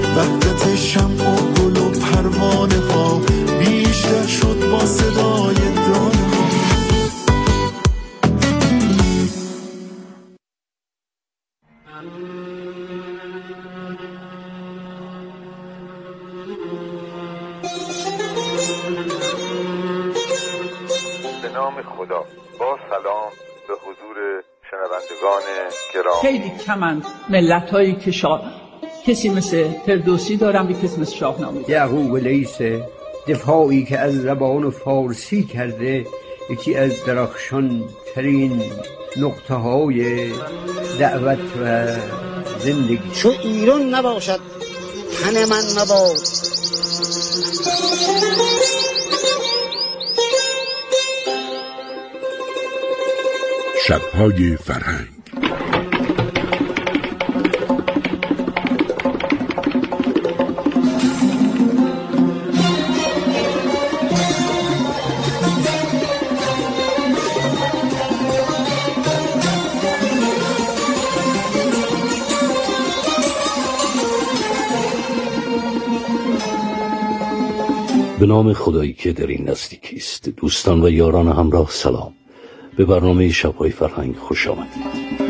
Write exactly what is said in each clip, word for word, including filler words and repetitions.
وحدت شمع و گل و پروانه ها بیشتر شد با صدای دانه ها. به نام خدا. با سلام به حضور شنوندگان گرامی. خیلی کمند ملت هایی که شاه کسی مثل فردوسی دارم و کسی مثل شاهنامه. یعقوب لیث دفاعی که از زبان فارسی کرده یکی از درخشان ترین نقطه های دعوت و زندگی. چو ایران نباشد تن من مباد. شب‌های فرهنگ. به نام خدایی که در این نزدیکی است. دوستان و یاران همراه سلام. به برنامه شب‌های فرهنگ خوش آمدید.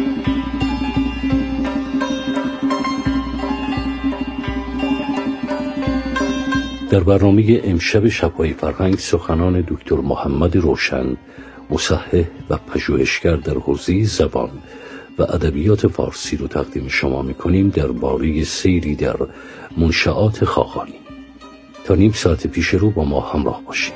در برنامه امشب شب‌های فرهنگ سخنان دکتر محمد روشن، مصحح و پژوهشگر در حوزه زبان و ادبیات فارسی رو تقدیم شما می‌کنیم درباره سیری در منشآت خاقانی. تا نیم ساعت پیش رو با ما همراه باشید.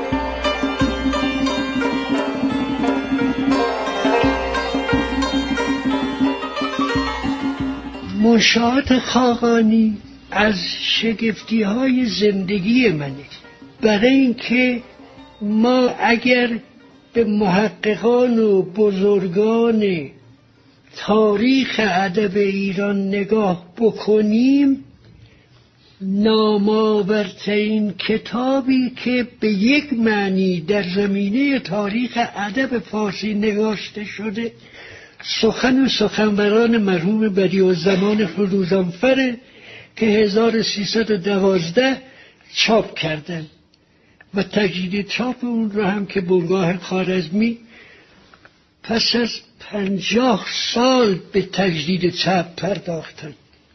منشآت خاقانی از شگفتی های زندگی منه، برای اینکه ما اگر به محققان و بزرگان تاریخ ادب ایران نگاه بکنیم، نامآورترین کتابی که به یک معنی در زمینه تاریخ ادب فارسی نگاشته شده سخن و سخنوران مرحوم بدیعالزمان فروزانفر که هزار و سیصد و دوازده چاپ کردن و تجدید چاپ اون رو هم که بنگاه خوارزمی پس از پنجاه سال به تجدید چاپ پرداختن.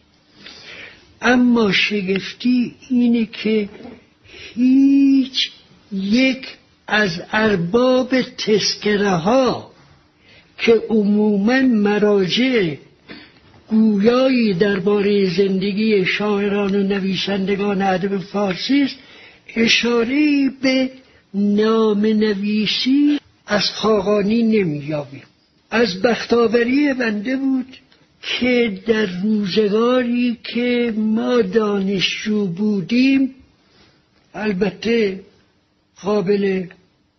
اما شگفتی اینه که هیچ یک از ارباب تذکره ها که عموماً مراجع گویایی درباره زندگی شاعران و نویسندگان ادب فارسی است، اشاره‌ای به نامه‌نویسی از خاقانی نمی‌یابیم. از بختاوری بنده بود که در روزگاری که ما دانشجو بودیم، البته قابل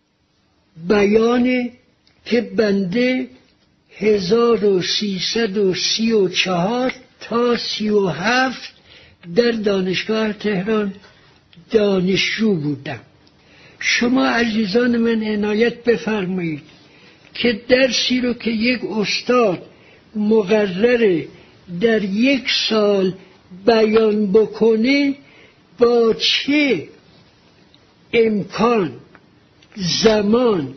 بیانه که بنده هزار و سیصد و سی و چهار تا سی و هفت در دانشگاه تهران دانشجو بودم. شما عزیزان من عنایت بفرمایید که درسی رو که یک استاد مقرره در یک سال بیان بکنه با چه امکان، زمان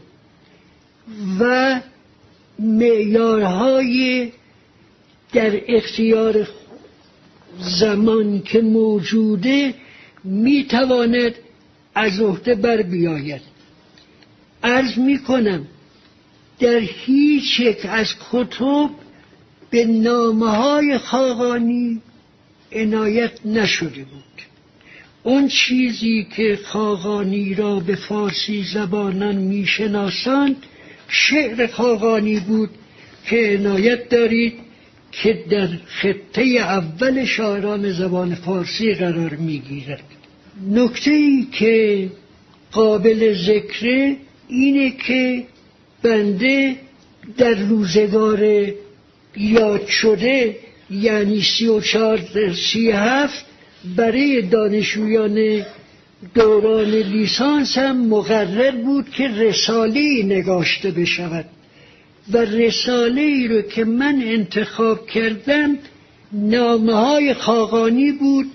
و معیارهای در اختیار زمان که موجوده میتواند از عهده بر بیاید. عرض میکنم در هیچ یک از کتب به نامه‌های خاقانی عنایت نشده بود. اون چیزی که خاقانی را به فارسی زبانان میشناسند شعر خاقانی بود که عنایت دارید که در خطه اول شاعران زبان فارسی قرار میگیرد. نکته‌ای که قابل ذکره اینه که بنده در روزگار یاد شده یعنی سی و چهار سی هفت برای دانشجویان دوران لیسانس هم مقرر بود که رساله‌ای نگاشته بشود و رساله‌ای رو که من انتخاب کردم نامه‌های خاقانی بود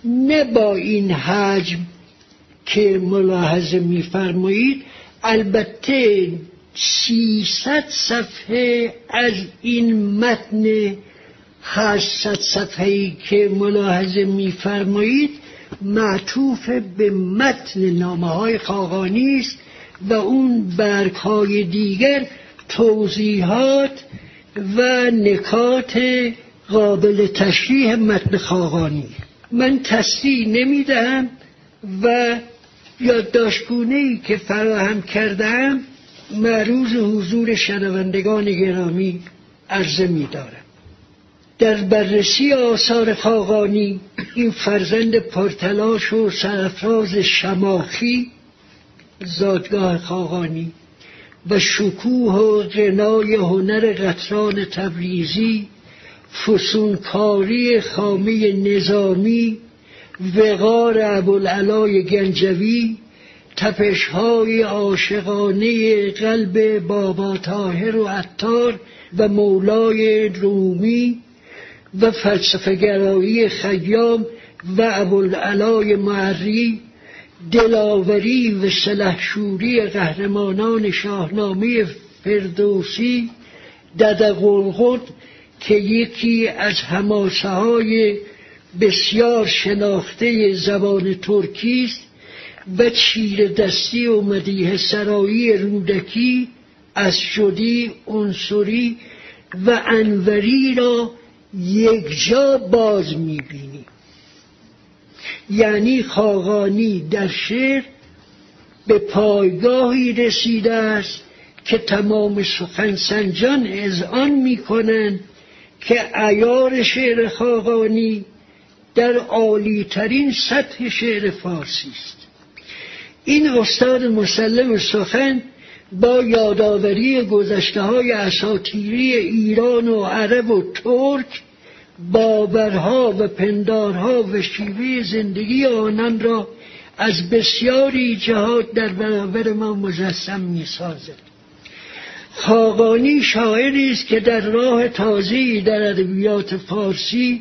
نه با این حجم که ملاحظه می‌فرمایید. البته سیصد صفحه از این متن هشتصد صفحه‌ای که ملاحظه می‌فرمایید معطوف به متن نامه‌های خاقانی است و اون برگ‌های دیگر توضیحات و نکات قابل تشریح متن خاقانی. من تصریح نمی‌دهم و یادداشت‌گونه‌ای که فراهم کردم معروض حضور شنوندگان گرامی عرضه می‌دارم. در بررسی آثار خاقانی، این فرزند پرتلاش و سرفراز شماخی زادگاه خاقانی و شکوه و غنای هنر قطران تبریزی، فسونکاری خامه نظامی، وقار ابوالعلای گنجوی، تپش‌های عاشقانه قلب بابا طاهر و عطار و مولای رومی و فلسفه گرایی خیام و ابوالعلای معری، دلاوری و سلحشوری قهرمانان شاهنامه فردوسی، ددقلقد که یکی از حماسه های بسیار شناخته زبان ترکی است و چیره دستی و مدیح سرایی رودکی، اسجدی، عنصری و انوری را یک جا باز می‌بینی. یعنی خاقانی در شعر به پایگاهی رسیده است که تمام سخنسنجان اذعان می‌کنند که عیار شعر خاقانی در عالی‌ترین سطح شعر فارسی است. این استاد مسلم سخن با یادآوری گذشته‌های اساطیری ایران و عرب و ترک، باورها و پندارها و شیوه زندگی آنان را از بسیاری جهات در برابر ما مجسم می‌سازد. خاقانی شاعری است که در راه تازه‌ای در ادبیات فارسی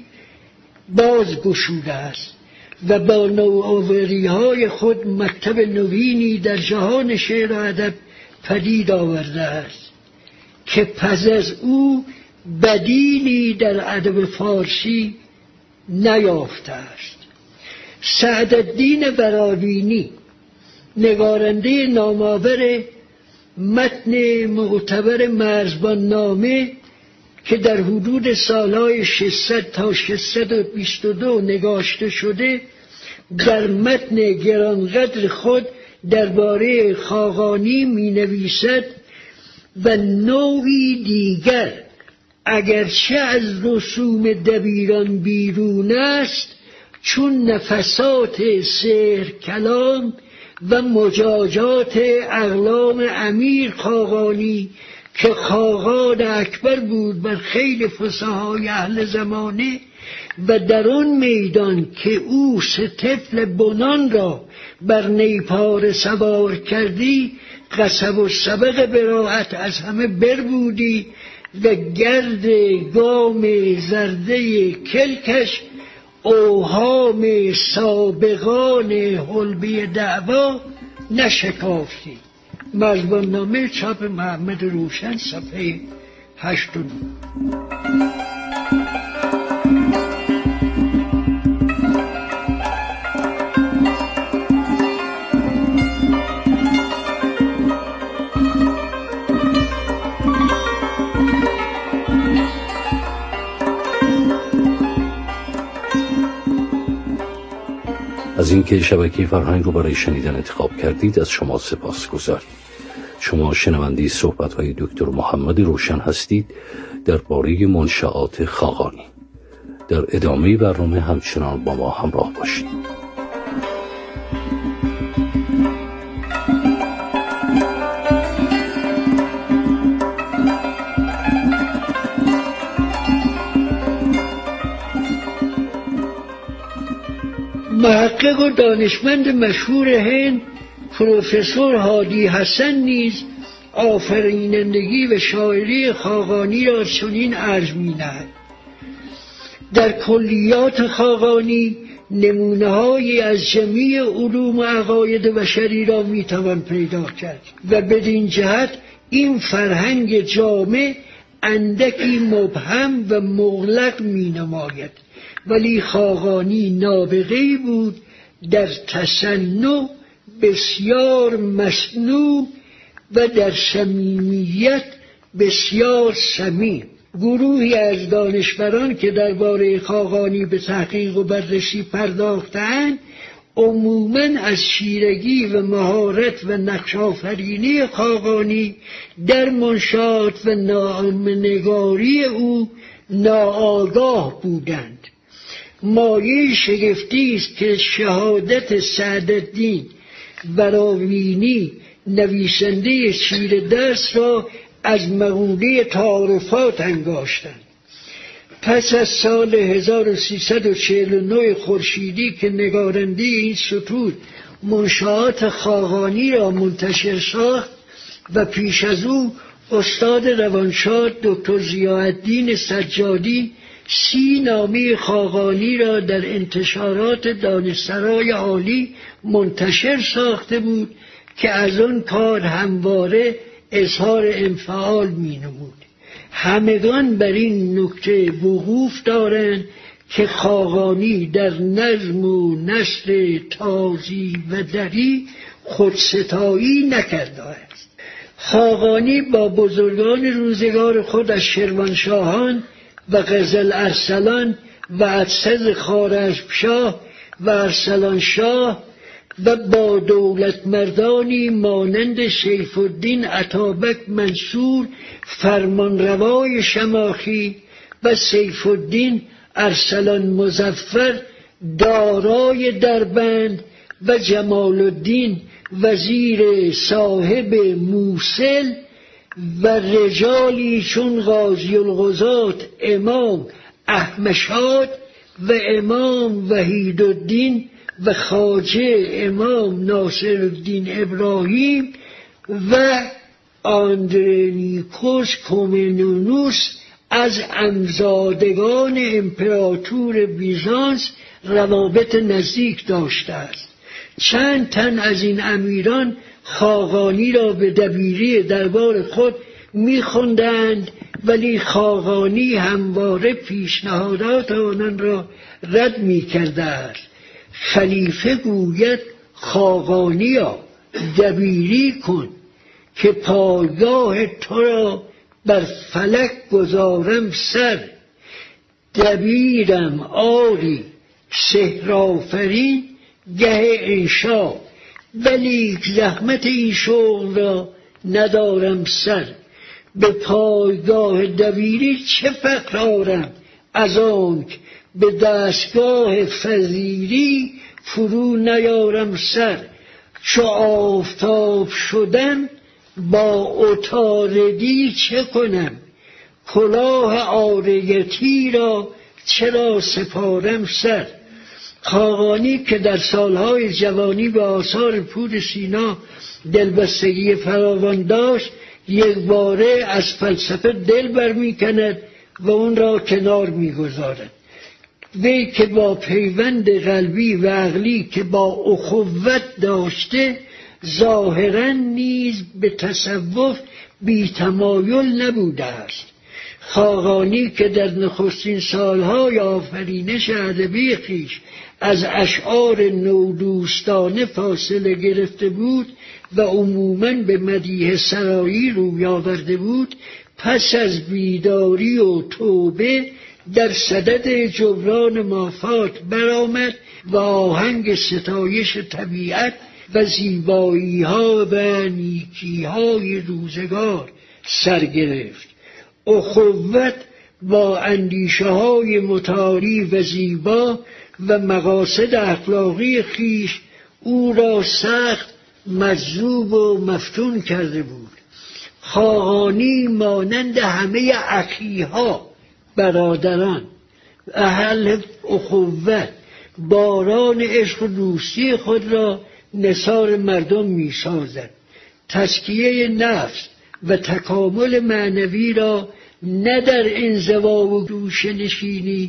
بازگشوده است و با نوآوری‌های خود مکتب نوینی در جهان شعر و ادب پدید آورده است که پس از او بدیلی در ادب فارسی نیافته است. سعدالدین ورابینی، نگارنده نامآور متن معتبر مرزبان نامه که در حدود سالهای ششصد تا ششصد و بیست و دو نگاشته شده، در متن گرانقدر خود درباره خاقانی می نویسد و نوعی دیگر اگرچه از رسوم دبیران بیرون است، چون نفسات سحر کلام و مجاجات اقلام امیر خاقانی که خاقان اکبر بود بر خیل فصحای اهل زمانه و در آن میدان که او سه طفل بنان را بر نیپار سوار کردی، قصب و سبق براعت از همه بربودی و گرد گام زرده کلکش اوهام سابقان حلبی دعوا نشکافتی. مرزبان نامه چاپ محمد روشن، صفحه هشت و نه. از اینکه شبکه فرهنگ رو برای شنیدن انتخاب کردید از شما سپاسگزاریم. شما شنونده صحبت‌های دکتر محمد روشن هستید درباره منشآت خاقانی. در ادامه برنامه همچنان با ما همراه باشید. محقق و دانشمند مشهور هند پروفسور هادی حسن نیز آفرینندگی و شاعری خاقانی را چنین عرض می‌نهد: در کلیات خاقانی نمونه هایی از جمیع علوم و عقاید بشری را میتوان پیدا کرد و بدین جهت این فرهنگ جامع اندکی مبهم و مغلق می نماید، ولی خاقانی نابغه‌ای بود در تصنع بسیار مصنوع و در صمیمیت بسیار صمیم. گروهی از دانشوران که درباره خاقانی به تحقیق و بررسی پرداختند عموماً از چیرگی و مهارت و نقش‌آفرینی خاقانی در منشآت و نامه‌نگاری او ناآگاه بودند. مایه شگفتی است که شهادت سعدالدین براوینی نویسنده چیردست را از مقوله تعارفات انگاشتند. پس از سال هزار و سیصد و چهل و نه خورشیدی که نگارنده این سطور منشآت خاقانی را منتشر ساخت و پیش از او استاد روانشاد دکتر ضیاءالدین سجادی سی نامه خاقانی را در انتشارات دانشسرای عالی منتشر ساخته بود که از آن کار همواره اظهار انفعال می نمود. همگان بر این نکته وقوف دارند که خاقانی در نظم و نثر تازی و دری خودستایی نکرده است. خاقانی با بزرگان روزگار خود از شروانشاهان و قزل ارسلان و ارسد خوارزمشاه و ارسلان شاه و با دولت مردانی مانند سیف الدین اتابک منصور فرمانروای شماخی و سیف الدین ارسلان مظفر دارای دربند و جمال الدین وزیر صاحب موصل و رجالی چون قاضی القضات امام احمشاد و امام وحید الدین و خواجه امام ناصر الدین ابراهیم و آندرونیکوس کومنونوس از عمزادگان امپراتور بیزانس روابط نزدیک داشته است. چند تن از این امیران خاقانی را به دبیری دربار خود می‌خواندند، ولی خاقانی همواره پیشنهادات آنان را رد می‌کرده است. خلیفه گوید خاقانیا دبیری کن که پایگاه تو را بر فلک گذارم سر، دبیرم آری سحرآفرین گه انشا، ولی زحمت این شغل را ندارم سر. به پایگاه دبیری چه فخر آرم از آنک به دستگاه فضیلی فرو نیارم سر. چو آفتاب شدم با عطاردی چه کنم، کلاه عاریتی را چرا سپارم سر. خاقانی که در سالهای جوانی به آثار پور سینا دلبستگی فراوان داشت، یک باره از فلسفه دل برمی کند و اون را کنار می گذارد. وی که با پیوند قلبی و عقلی که با اخوت داشته ظاهراً نیز به تصوف بی تمایل نبوده است. خاقانی که در نخستین سالهای آفرینش ادبی خویش از اشعار نودوستانه فاصله گرفته بود و عموماً به مدیح سرایی روی آورده بود، پس از بیداری و توبه در صدد جبران مافات برآمد و آهنگ ستایش طبیعت و زیبایی ها و نیکی های روزگار سر گرفت. اخوت با اندیشه های متعالی و زیبا و مقاصد اخلاقی خیش او را سخت مجذوب و مفتون کرده بود. خاقانی مانند همه اخیها برادران اهل اخوت باران عشق و دوستی خود را نثار مردم می سازد. تزکیه نفس و تکامل معنوی را نه در انزوا و گوشه نشینی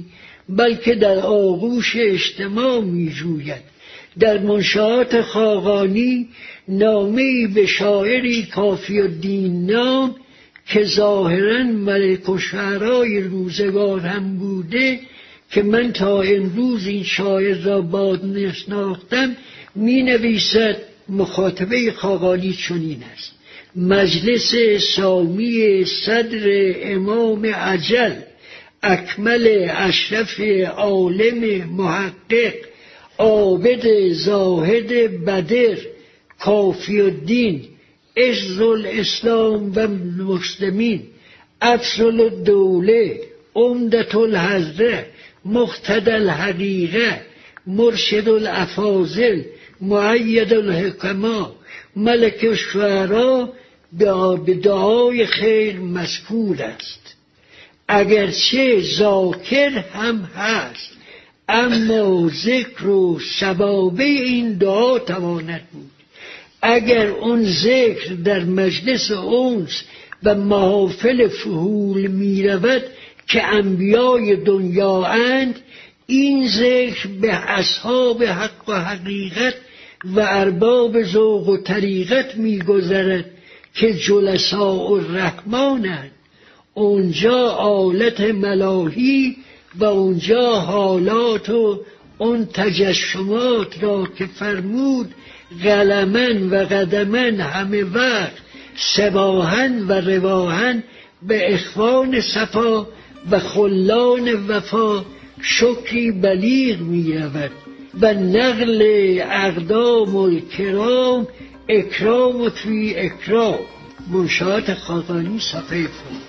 بلکه در آغوش اجتماع می جوید. در منشآت خاقانی نامه‌ای به شاعری کافی الدین نام که ظاهراً ملک الشعرای روزگار هم بوده که من تا امروز این شاعر را باد نشناختم، می نویسد مخاطبه خاقانی چنین است: مجلس سامی صدر امام اجل، اکمل اشرف عالم محقق، عابد زاهد بدر، کافی الدین، عز الاسلام و المسلمین، افضل الدوله، عمدة الحضره، مقتدی الحقیقه، مرشد الافاضل، مؤید الحکما، ملک الشعرا به دعای خیر مذکور است. اگرچه ذاکر هم هست، اما ذکر و ثوابه این دعا تواند بود. اگر اون ذکر در مجلس انس و محافل فحول می رود که انبیای دنیا اند، این ذکر به اصحاب حق و حقیقت و ارباب ذوق و طریقت می گذرد که جلساء الرحمانند. اونجا آلت ملاهی و اونجا حالات و اون تجشمات را که فرمود قلمن و قدمن همه وقت سباهن و رواهن به اخوان صفا و خلان وفا شکری بلیغ می رود و نقل اقدام الکرام اکرام و توی اکرام. منشآت خاقانی صفحه فون.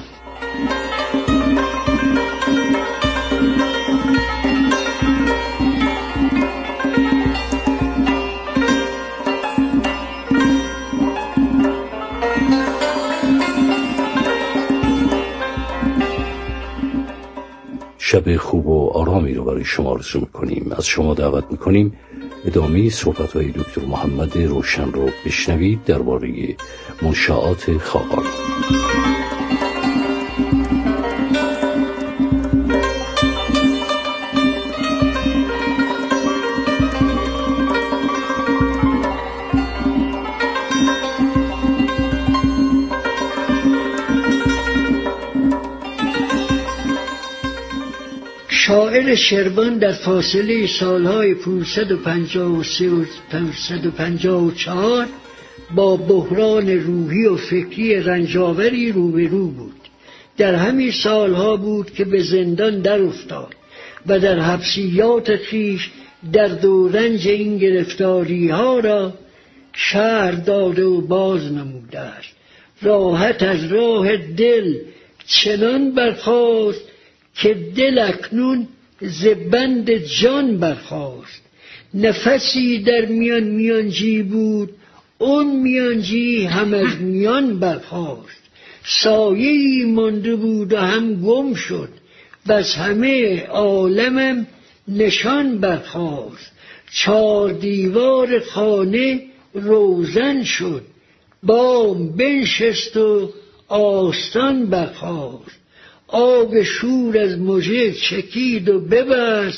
شب خوب و آرامی رو برای شما آرزو میکنیم. از شما دعوت میکنیم ادامه صحبت‌های دکتر محمد روشن رو بشنوید درباره منشآت خاقانی. شاعر شروان در فاصله سالهای پانصد و پنجاه و سه و پانصد و پنجاه و چهار با بحران روحی و فکری رنجاوری روبرو بود. در همین سالها بود که به زندان در افتاد و در حبسیات خویش درد و رنج این گرفتاری ها را شرح داده و باز نموده است. راحت از راه دل چنان برخاست که دل اکنون ز بند جان برخاست. نفسی در میان میانجی بود، اون میانجی هم از میان برخاست. سایه‌ای مانده بود و هم گم شد، بس همه عالمم نشان برخاست. چار دیوار خانه روزن شد، بام بنشست و آستان برخاست. آب شور از مژه چکید و ببست،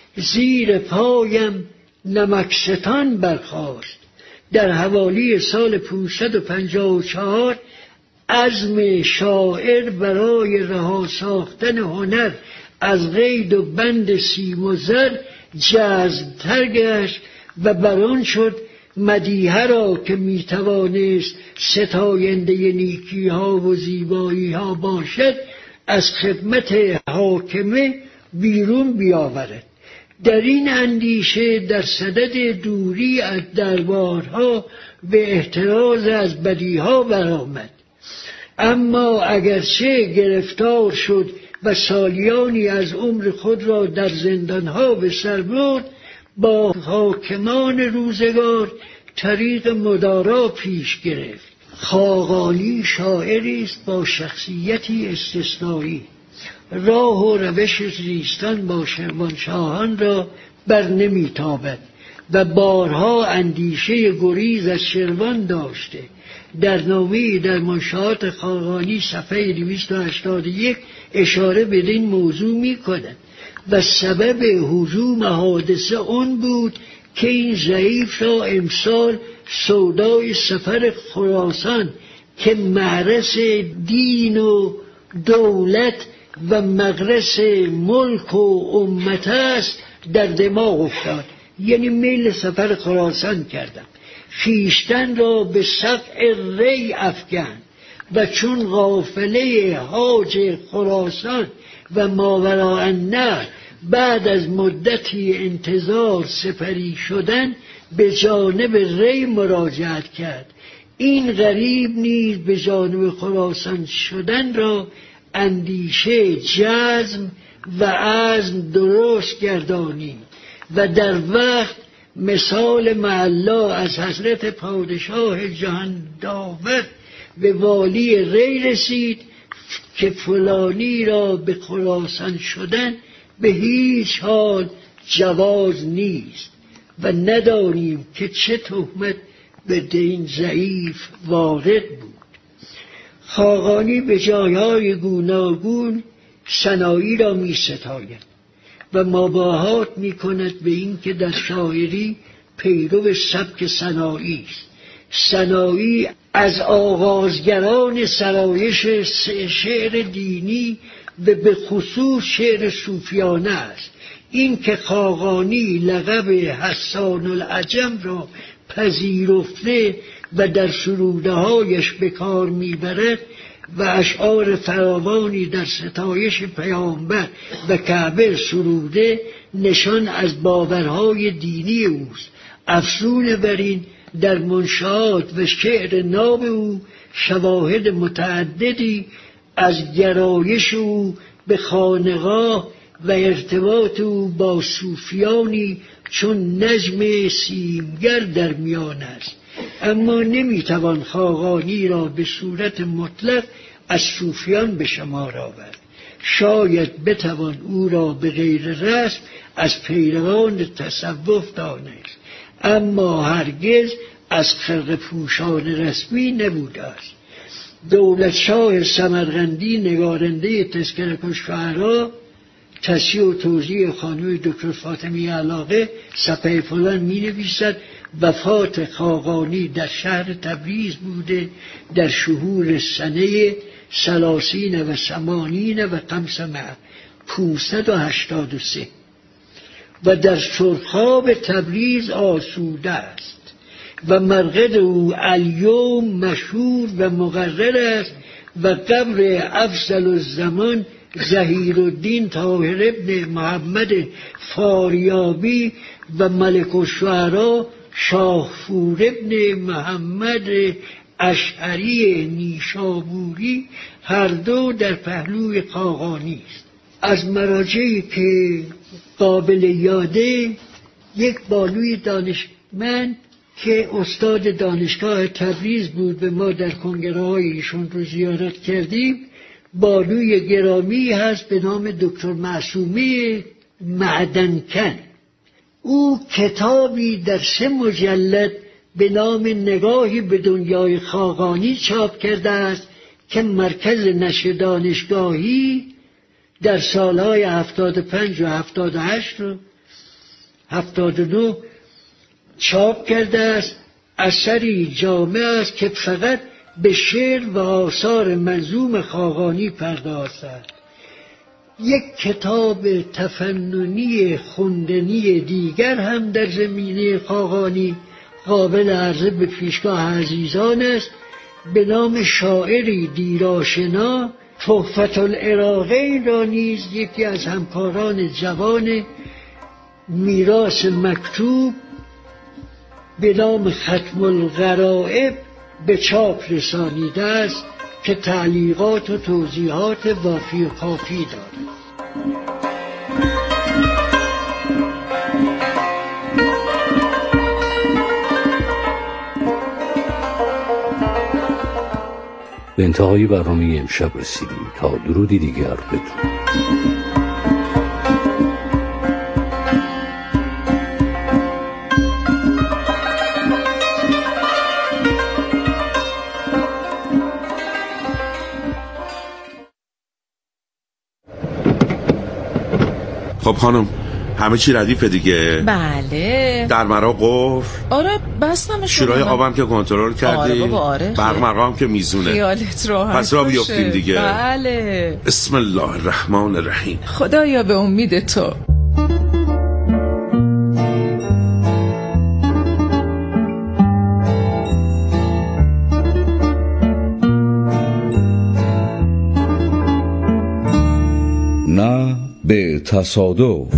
زیر پایم نمکستان برخاست. در حوالی سال پانصد و پنجاه و چهار عزم شاعر برای رها ساختن هنر از قید و بند سیم و زر جذب‌تر گشت و بران شد مدیحه را که میتوانست ستاینده نیکی ها و زیبایی ها باشد از خدمت حاکمه بیرون بیاورد. در این اندیشه در صدد دوری از دربارها به احتراز از بدیها برآمد. اما اگرچه گرفتار شد و سالیانی از عمر خود را در زندانها به سر برد، با حاکمان روزگار طریق مدارا پیش گرفت. خاقانی شاعری است با شخصیتی استثنایی. راه و روش زیستن با شاهان را بر نمیتابد و بارها اندیشه گریز از شروان داشته. در نامه‌ای در منشآت خاقانی صفحه دویست و هشتاد و یک اشاره بدین موضوع می کند و سبب هجوم حادثه اون بود که این ضعیف را امسال سودای سفر خراسان که معرس دین و دولت و مغرس ملک و امت است در دماغ افتاد، یعنی میل سفر خراسان کردم. خویشتن را به سقع ری افکن و چون قافله حاج خراسان و ماوراء النهر بعد از مدتی انتظار سپری شدن به جانب ری مراجعت کرد. این غریب نیز به جانب خراسان شدن را اندیشه جزم و عزم درست گردانید و در وقت مثال معلا از حضرت پادشاه جهان داور به والی ری رسید که فلانی را به خراسان شدن به هیچ حال جواز نیست و ندانیم که چه تهمت به این ضعیف وارد بود. خاقانی به جایهای گوناگون سنایی را می ستاید و مباهات می کند به این که در شاعری پیرو سبک سنایی است. سنایی از آغازگران سرایش شعر دینی و به خصوص شعر صوفیانه است. این که خاقانی لقب حسان العجم را پذیرفته و در سروده هایش به کار میبرد و اشعار فراوانی در ستایش پیامبر و کعبه سروده نشان از باورهای دینی اوست. افزون بر این در منشآت و شعر ناب او شواهد متعددی از گرایش او به خانقاه و ارتباط او با صوفیانی چون نجم سیمگر در میان است. اما نمیتوان خاقانی را به صورت مطلق از صوفیان به شمار آورد. شاید بتوان او را به غیر رسم از پیروان تصوف دانست، اما هرگز از خرقه پوشان رسمی نبوده است. دولت شاه سمرقندی نگارنده تذکرة الشعراء تصحیح و توضیح خانم دکتر فاطمی علاقه صفحه فلان می نویسد وفات خاقانی در شهر تبریز بوده در شهور سنه سلاسین و سمانین و خمسمائه پونصد و هشتاد و سه و در سرخاب تبریز آسوده است و مرقد او الیوم مشهور و مقرر است و قبر افضل الزمان ظهیرالدین طاهر ابن محمد فاریابی و ملک الشعراء شاهفور ابن محمد اشعری نیشابوری هر دو در پهلوی خاقانی است. از مراجعی که قابل یاده یک بانوی دانشمند که استاد دانشگاه تبریز بود و ما در کنگره های ایشون رو زیارت کردیم، بانوی گرامی هست به نام دکتر معصومه معدنکن. او کتابی در سه مجلد به نام نگاهی به دنیای خاقانی چاپ کرده است که مرکز نشر دانشگاهی در سالهای هفتاد و پنج و هفتاد و هشت و هفتاد و دو چاپ کرده است. اثری جامع است که فقط به شعر و آثار منظوم خاقانی پرداخته است. یک کتاب تفننی خوندنی دیگر هم در زمینه خاقانی قابل عرضه به پیشگاه عزیزان است به نام شاعری دیرآشنا. تحفة العراقین را نیز یکی از همکاران جوان میراث مکتوب به نام ختم الغرائب به چاپ رسانیده است که تعلیقات و توضیحات وافی و کافی دارد. به انتهای برنامه امشب رسیدیم. تا درودی دیگر بدرود. خب خانم همه چی ردیفه دیگه؟ بله. در مرا قفل؟ آره بستم. شورای آبم که کنترل کردی؟ آره بابا آره. برق مرقام که میزونه. خیالت راحت پس را بیافتیم دیگه. بله. بسم الله الرحمن الرحیم. خدایا به امید تو. نه به تصادف.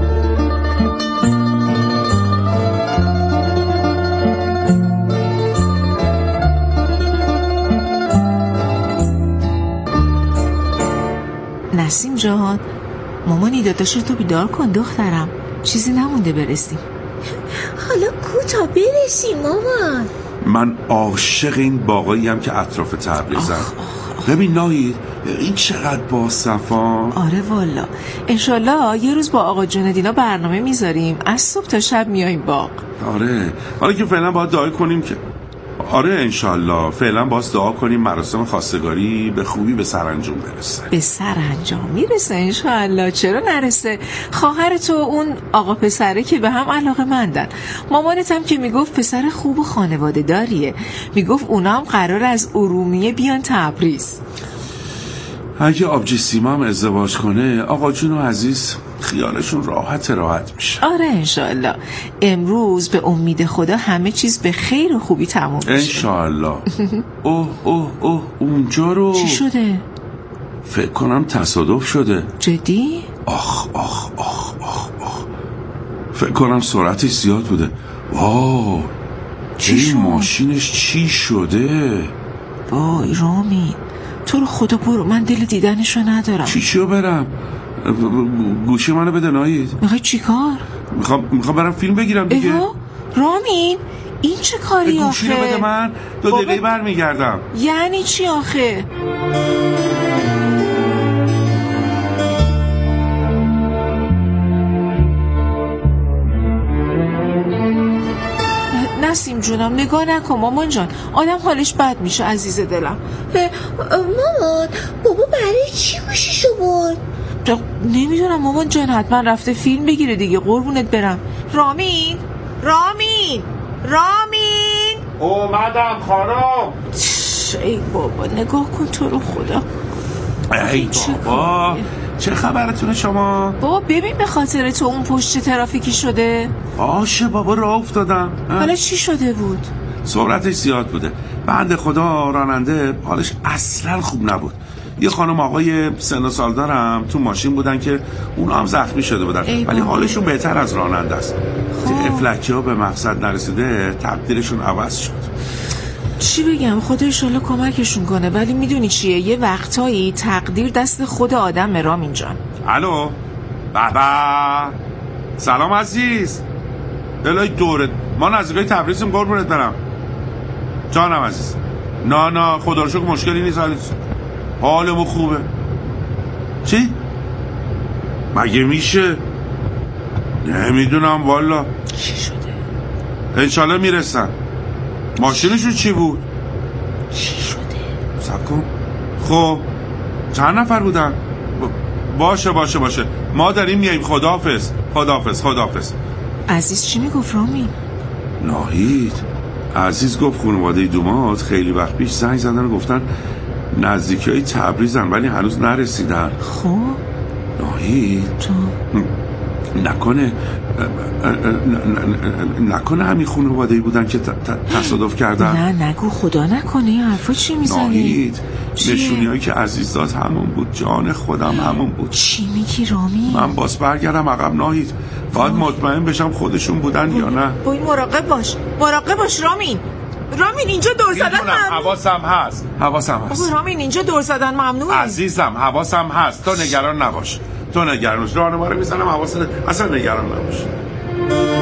نسیم جان، مامانی داداش تو بیدار کن دخترم، چیزی نمونده برسیم. حالا کوتا برسیم مامان. من عاشق این باقایی هم که اطراف تبریزم. ببین ناهید این چقدر با صفا. آره والا انشالله یه روز با آقا جندینا برنامه میذاریم از صبح تا شب میاییم باغ. آره حالا که فعلا باید دعا کنیم که آره انشالله فعلا باید دعا کنیم مراسم خواستگاری به خوبی به سرانجام برسه. به سرانجام میرسه انشالله، چرا نرسه؟ خواهر تو اون آقا پسره که به هم علاقه مندن. مامانت هم که میگفت پسر خوب و خانواده داریه، میگفت اونا هم قرار از ارومیه بیان تبریز. اگه آبجی سیما هم ازدواج کنه آقا جون و عزیز خیالشون راحت راحت میشه. آره انشالله امروز به امید خدا همه چیز به خیر و خوبی تموم میشه انشالله. اوه اوه اوه اونجا رو چی شده؟ فکر کنم تصادف شده. جدی؟ آخ آخ آخ آخ آخ فکر کنم سرعتش زیاد بوده. واو چی شد؟ ماشینش چی شده؟ وای رامین تو رو خدا برو، من دل دیدنشو ندارم. چی چیو برم؟ گوشی منو بده نایید. میخوای چی کار؟ میخوام میخوام برم فیلم بگیرم دیگه. ایوا رامین این چه کاری آخه؟ گوشی رو بده من دو بابا... دقیقه برمیگردم. یعنی چی آخه؟ نسیم جونم نگاه نکن مامان جان، آدم حالش بد میشه عزیز دلم. مامان بابا برای چی گوشیشو برد؟ نمیدونم مامان جان، حتما رفته فیلم بگیره دیگه، قربونت برم. رامین رامین رامین اومدم خانم. ای بابا نگاه کن تو رو خدا. ای بابا چه خبرتونه شما؟ بابا ببین به خاطر تو اون پشت ترافیکی شده. باشه بابا راه افتادم. حالا چی شده بود؟ سرعتش زیاد بوده. بنده خدا راننده حالش اصلا خوب نبود. یه خانم آقای سن و سال دارم تو ماشین بودن که اونا هم زخمی شده بودن ولی حالشون بهتر از راننده است. افلکی ها به مقصد نرسیده تقدیرشون عوض شد. چی بگم خدا انشالله کمکشون کنه، ولی میدونی چیه یه وقتایی تقدیر دست خود آدم. رامین جان الو بابا سلام عزیز دلای دورت ما نزدیکای تبریزیم قربونت برم جانم عزیز. نه نه خدا رو شکر مشکلی نیست عزیز حالمون خوبه. چی؟ مگه میشه؟ نمیدونم والا. چی شده؟ انشالله میرسن. ماشینشون چی بود؟ چی شده؟ صبر کن. خب چند نفر بودن؟ باشه باشه باشه ما داریم میاییم. خداحافظ خداحافظ خداحافظ. عزیز چی میگفت رامین؟ ناهید عزیز گفت خانواده دومات خیلی وقت پیش زنگ زدن و گفتن نزدیکی های تبریزن ولی هنوز نرسیدن. خب ناهید تو نکنه نکنه همین خانواده‌ای بودن که تصادف کردن؟ نه نگو خدا نکنه این حرفا چی میزنی؟ ناهید نشونی هایی که عزیز داد همون بود. جان خودم همون بود. چی میگی رامین؟ من باز برگردم عقب ناهید باید مطمئن بشم خودشون بودن بای. یا نه. بای مراقب باش مراقب باش رامین. رامین اینجا دور زدن ممنوع. حواسم هست حواسم هست رامین اینجا دور زدن ممنوعه. عزیزم حواسم هست تو نگران نباش تو نگران نباش راهنما رو میزنم حواست اصلا نگران نباش.